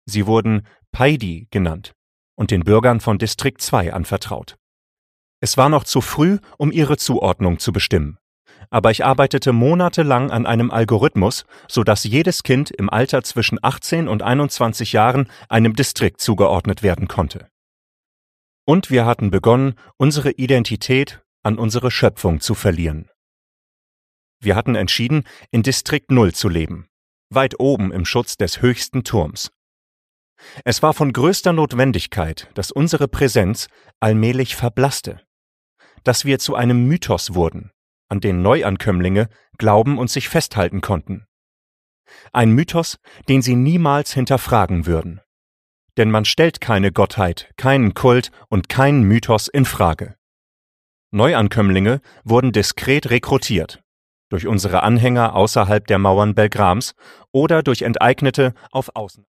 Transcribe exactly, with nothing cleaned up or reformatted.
Sie wurden Paidi genannt und den Bürgern von Distrikt zwei anvertraut. Es war noch zu früh, um ihre Zuordnung zu bestimmen. Aber ich arbeitete monatelang an einem Algorithmus, sodass jedes Kind im Alter zwischen achtzehn und einundzwanzig Jahren einem Distrikt zugeordnet werden konnte. Und wir hatten begonnen, unsere Identität an unsere Schöpfung zu verlieren. Wir hatten entschieden, in Distrikt null zu leben, weit oben im Schutz des höchsten Turms. Es war von größter Notwendigkeit, dass unsere Präsenz allmählich verblasste, dass wir zu einem Mythos wurden, an den Neuankömmlinge glauben und sich festhalten konnten. Ein Mythos, den sie niemals hinterfragen würden. Denn man stellt keine Gottheit, keinen Kult und keinen Mythos in Frage. Neuankömmlinge wurden diskret rekrutiert, durch unsere Anhänger außerhalb der Mauern Belgrams oder durch Enteignete auf Außen.